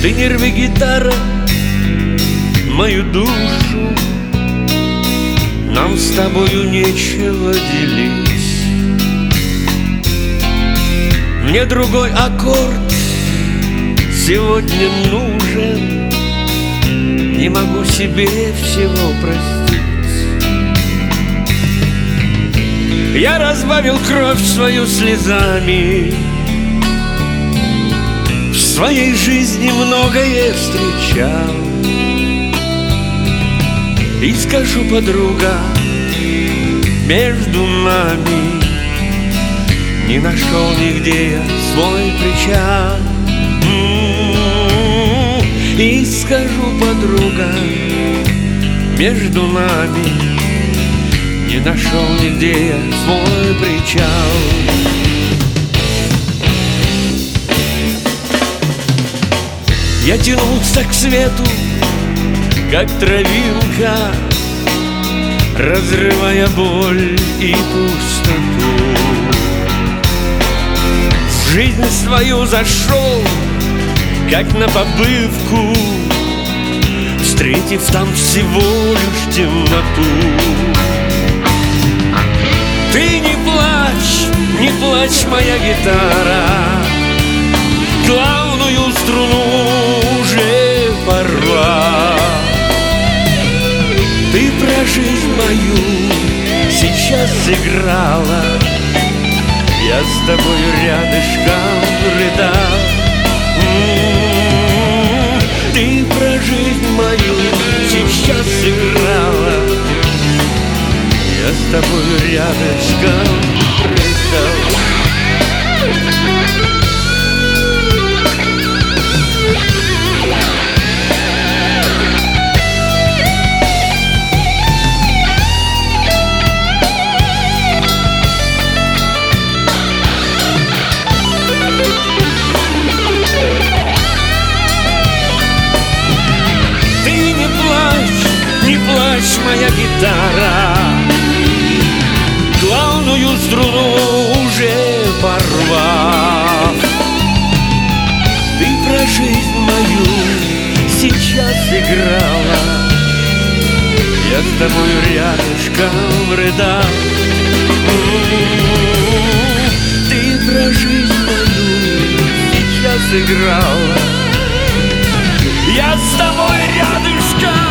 Ты не рви, гитара, мою душу, нам с тобою нечего делить. Мне другой аккорд сегодня нужен, не могу себе всего простить. Я разбавил кровь свою слезами, в своей жизни многое встречал. И скажу, подруга, между нами не нашел нигде я свой причал. И скажу, подруга, между нами не нашел нигде я свой причал. Я тянулся к свету, как травинка, разрывая боль и пустоту. В жизнь свою зашел, как на побывку, встретив там всего лишь темноту. Ты не плачь, моя гитара, главную струну уже порвал. Ты про жизнь мою сейчас сыграла, я с тобою рядышком рыдал. Ты про жизнь мою сейчас сыграла, я с тобою рядышком рыдал. Моя гитара, главную струну уже порвав. Ты про жизнь мою сейчас играла, я с тобою рядышком рыдал. Ты про жизнь мою сейчас играла, я с тобой рядышком